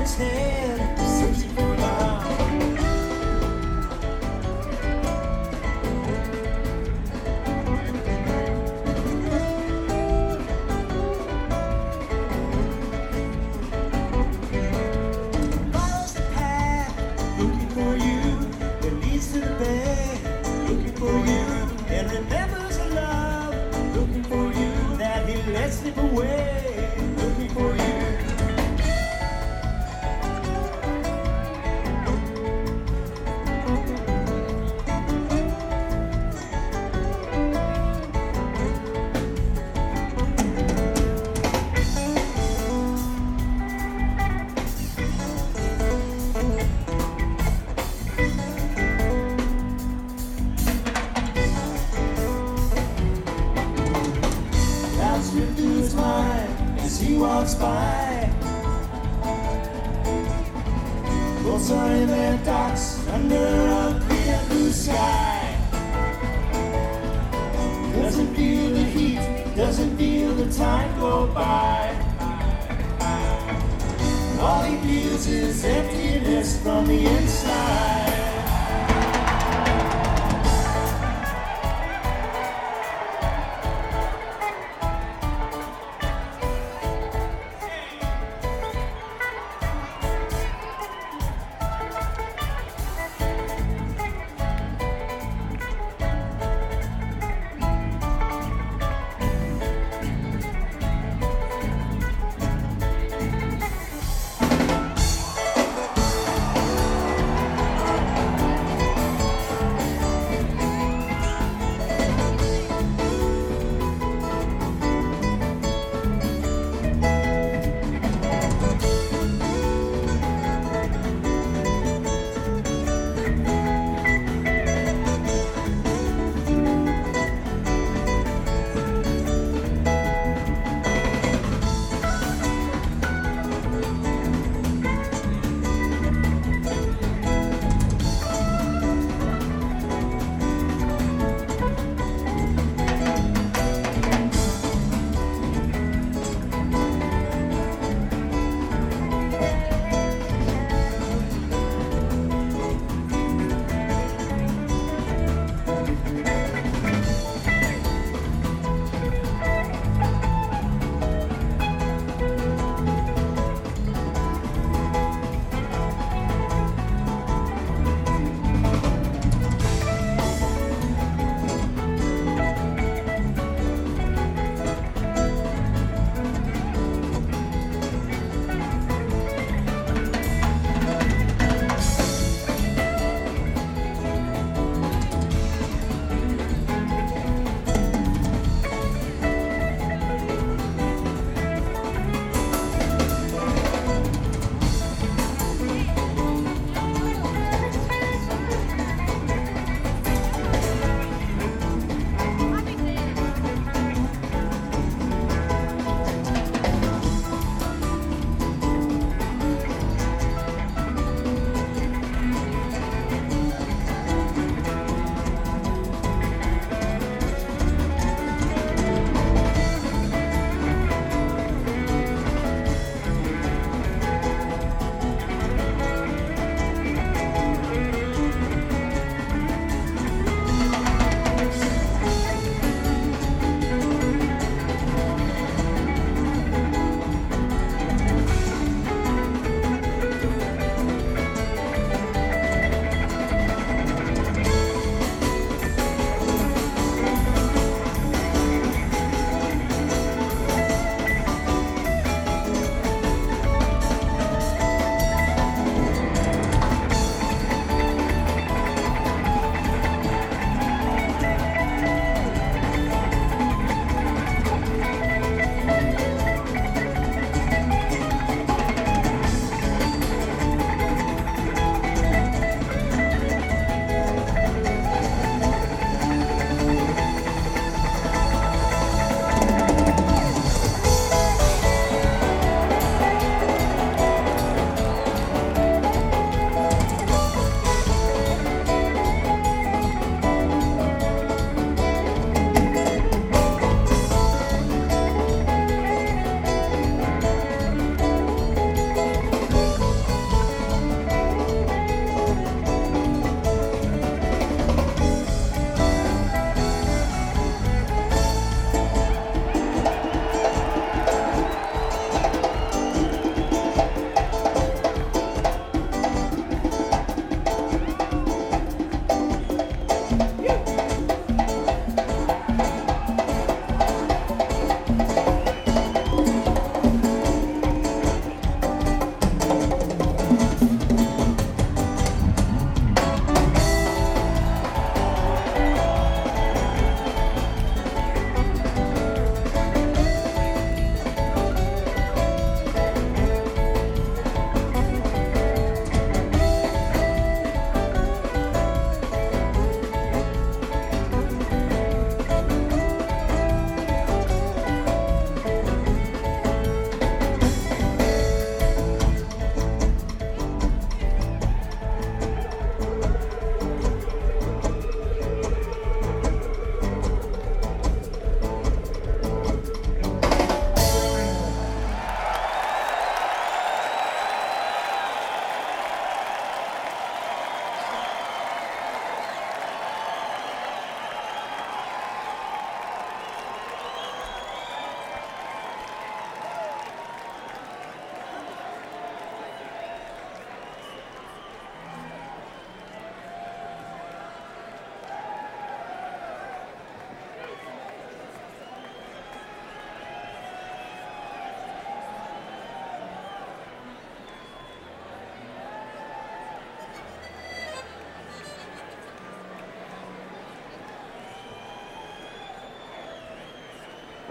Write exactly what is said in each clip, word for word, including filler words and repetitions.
his head, searching for love. Follows the path, looking for you, that leads to the bed, looking for you, and remembers a love, looking for you, that he lets slip away, looking for you. Slip through his mind as he walks by. Boats are in their docks under a clear blue sky. Doesn't feel the heat, doesn't feel the time go by. All he feels is emptiness from the inside.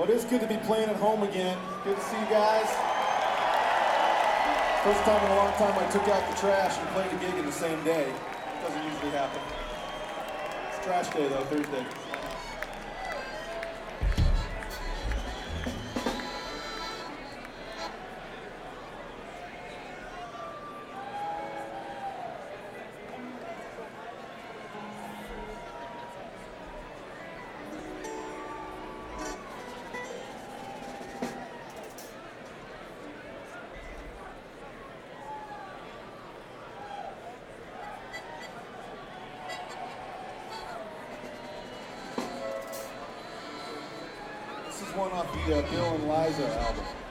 Well, it is good to be playing at home again. Good to see you guys. First time in a long time I took out the trash and played a gig in the same day. Doesn't usually happen. It's trash day though, Thursday. This is one off the uh, Bill and Liza album.